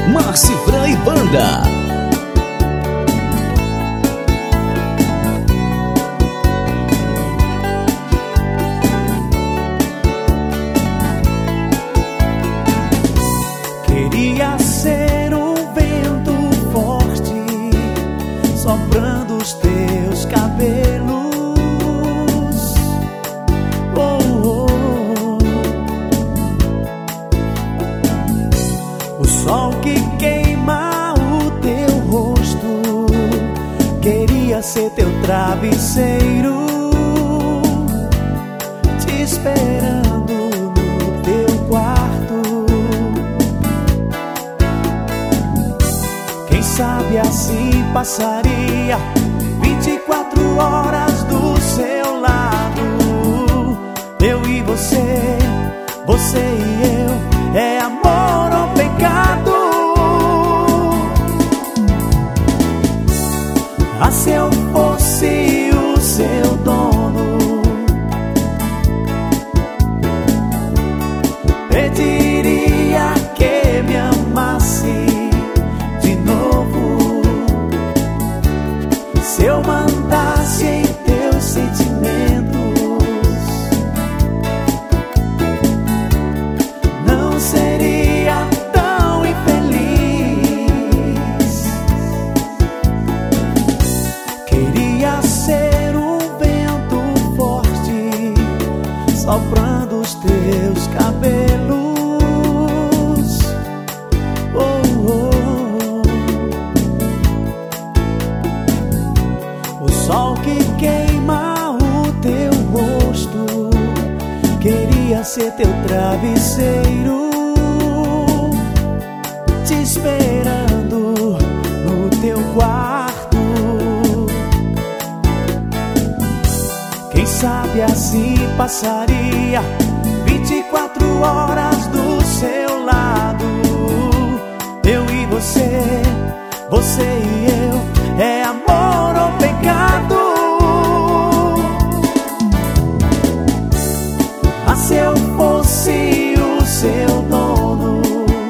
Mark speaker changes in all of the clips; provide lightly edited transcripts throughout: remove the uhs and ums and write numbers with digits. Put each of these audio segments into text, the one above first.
Speaker 1: Marcifran e Banda.
Speaker 2: Queria ser um vento forte, soprando os teus cabelos. O sol que queima o teu rosto, queria ser teu travesseiro, te esperando no teu quarto. Quem sabe assim passaria 24 horas do seu lado. Eu e você, você e eu, é amor ou pecado? Ah, se eu fosse o seu dono, pediria que me amasse de novo. Se eu mandasse em teus sentimentos, não seria tão infeliz. Queria ser um vento forte, soprando os teus cabelos. O sol que queima o teu rosto, queria ser teu travesseiro, te esperando no teu quarto. Quem sabe assim passaria 24 horas do seu lado. Eu e você, você e eu, é amor ou pecado? Ah, se eu fosse o seu dono,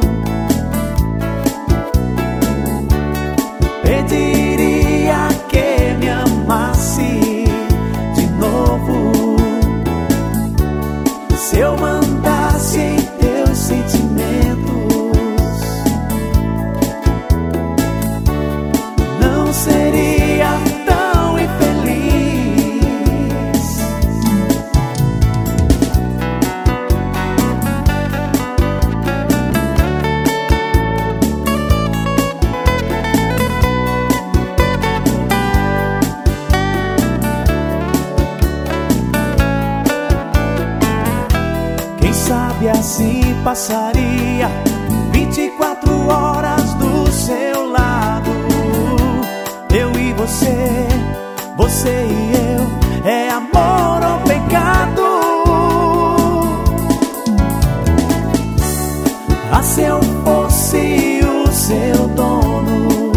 Speaker 2: pediria que me amasse de novo. Se eu mandasse em teus sentimentos, não seria tão infeliz. Quem sabe assim passaria 24 horas do seu lado. Eu e você, você e eu, é amor ou pecado? Ah, se eu fosse o seu dono,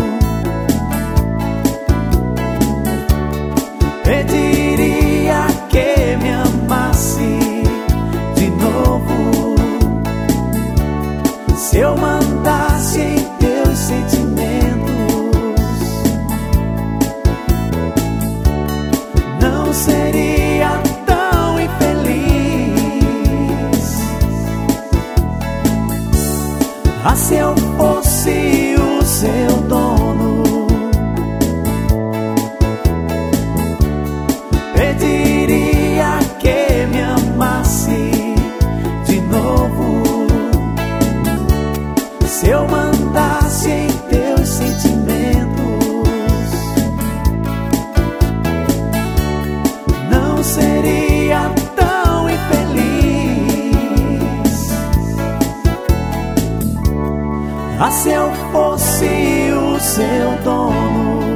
Speaker 2: pediria que me amasse de novo. Se eu mandasse em teus sentimentos, não seria tão infeliz. Ah, se eu fosse o seu dono, pediria que me amasse de novo. Se eu mandasse em teus sentimentos, não seria tão infeliz. Ah, se eu fosse o seu dono,